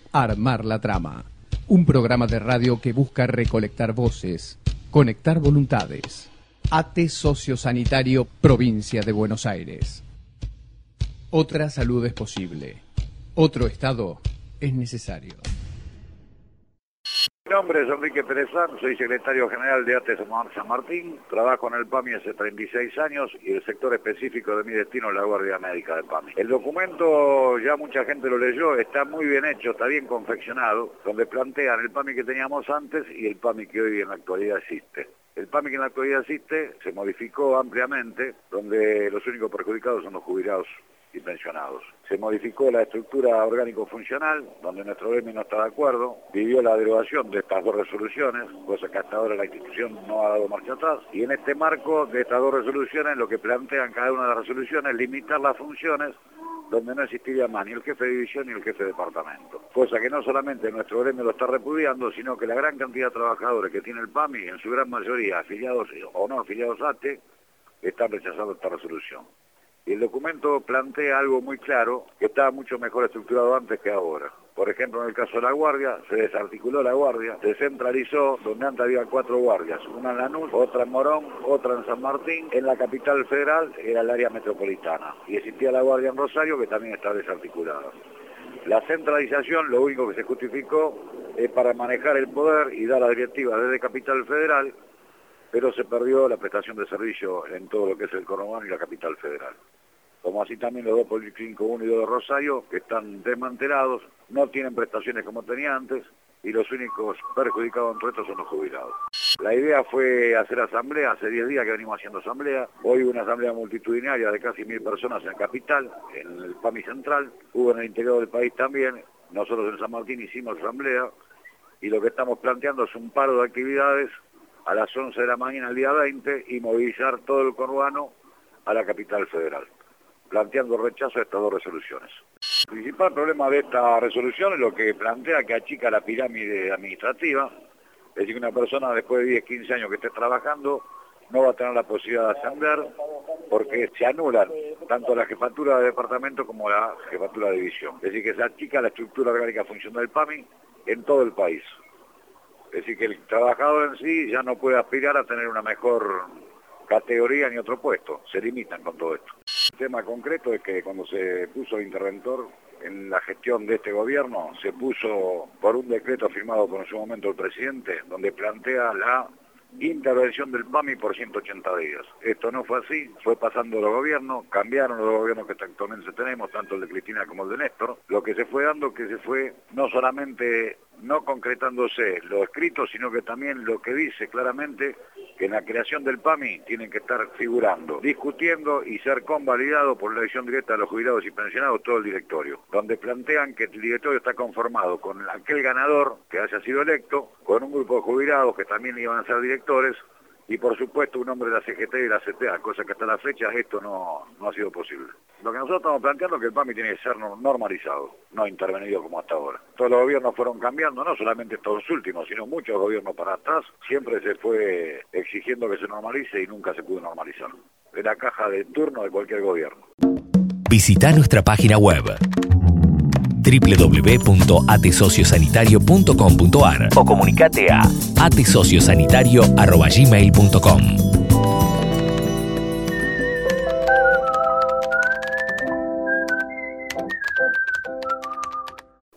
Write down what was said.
Armar la Trama, un programa de radio que busca recolectar voces, conectar voluntades. ATE Sociosanitario, Provincia de Buenos Aires. Otra salud es posible. Otro Estado es necesario. Mi nombre es Enrique Pérezán, soy secretario general de ATE San Martín, trabajo en el PAMI hace 36 años y el sector específico de mi destino es la Guardia Médica del PAMI. El documento, ya mucha gente lo leyó, está muy bien hecho, está bien confeccionado, donde plantean el PAMI que teníamos antes y el PAMI que hoy en la actualidad existe. El PAMI que en la actualidad existe se modificó ampliamente, donde los únicos perjudicados son los jubilados y pensionados. Se modificó la estructura orgánico-funcional, donde nuestro gremio no está de acuerdo, vivió la derogación de estas dos resoluciones, cosa que hasta ahora la institución no ha dado marcha atrás, y en este marco de estas dos resoluciones, lo que plantean cada una de las resoluciones es limitar las funciones donde no existiría más ni el jefe de división ni el jefe de departamento. Cosa que no solamente nuestro gremio lo está repudiando, sino que la gran cantidad de trabajadores que tiene el PAMI, en su gran mayoría afiliados o no afiliados a ATE, están rechazando esta resolución. Y el documento plantea algo muy claro, que estaba mucho mejor estructurado antes que ahora. Por ejemplo, en el caso de la Guardia, se desarticuló la Guardia, se centralizó, donde antes había 4 guardias, una en Lanús, otra en Morón, otra en San Martín. En la capital federal era el área metropolitana. Y existía la Guardia en Rosario, que también está desarticulada. La centralización, lo único que se justificó es para manejar el poder y dar la directiva desde Capital Federal, pero se perdió la prestación de servicio en todo lo que es el conurbano y la Capital Federal. Como así también los 2 policlínicos 1 y 2 de Rosario, que están desmantelados, no tienen prestaciones como tenía antes, y los únicos perjudicados entre estos son los jubilados. La idea fue hacer asamblea, hace 10 días que venimos haciendo asamblea, hoy hubo una asamblea multitudinaria de casi 1000 personas en Capital, en el PAMI Central, hubo en el interior del país también, nosotros en San Martín hicimos asamblea, y lo que estamos planteando es un paro de actividades a las 11 de la mañana el día 20 y movilizar todo el conurbano a la Capital Federal, planteando rechazo a estas dos resoluciones. El principal problema de esta resolución es lo que plantea que achica la pirámide administrativa, es decir, que una persona después de 10, 15 años que esté trabajando no va a tener la posibilidad de ascender porque se anulan tanto la jefatura de departamento como la jefatura de división. Es decir, que se achica la estructura orgánica funcional del PAMI en todo el país. Es decir, que el trabajador en sí ya no puede aspirar a tener una mejor categoría ni otro puesto, se limitan con todo esto. El tema concreto es que cuando se puso el interventor en la gestión de este gobierno, se puso por un decreto firmado por en su momento el presidente, donde plantea la intervención del PAMI por 180 días. Esto no fue así, fue pasando los gobiernos, cambiaron los gobiernos que actualmente tenemos, tanto el de Cristina como el de Néstor. Lo que se fue dando, que se fue no solamente no concretándose lo escrito, sino que también lo que dice claramente que en la creación del PAMI tienen que estar figurando, discutiendo y ser convalidado por la elección directa de los jubilados y pensionados todo el directorio, donde plantean que el directorio está conformado con aquel ganador que haya sido electo, con un grupo de jubilados que también iban a ser directores, y por supuesto un hombre de la CGT y de la CTA, cosa que hasta la fecha esto no ha sido posible. Lo que nosotros estamos planteando es que el PAMI tiene que ser normalizado, no intervenido como hasta ahora. Todos los gobiernos fueron cambiando, no solamente estos últimos, sino muchos gobiernos para atrás, siempre se fue exigiendo que se normalice y nunca se pudo normalizar. Es la caja de turno de cualquier gobierno. Visita nuestra página web www.atesociosanitario.com.ar o comunicate a atesociosanitario@gmail.com.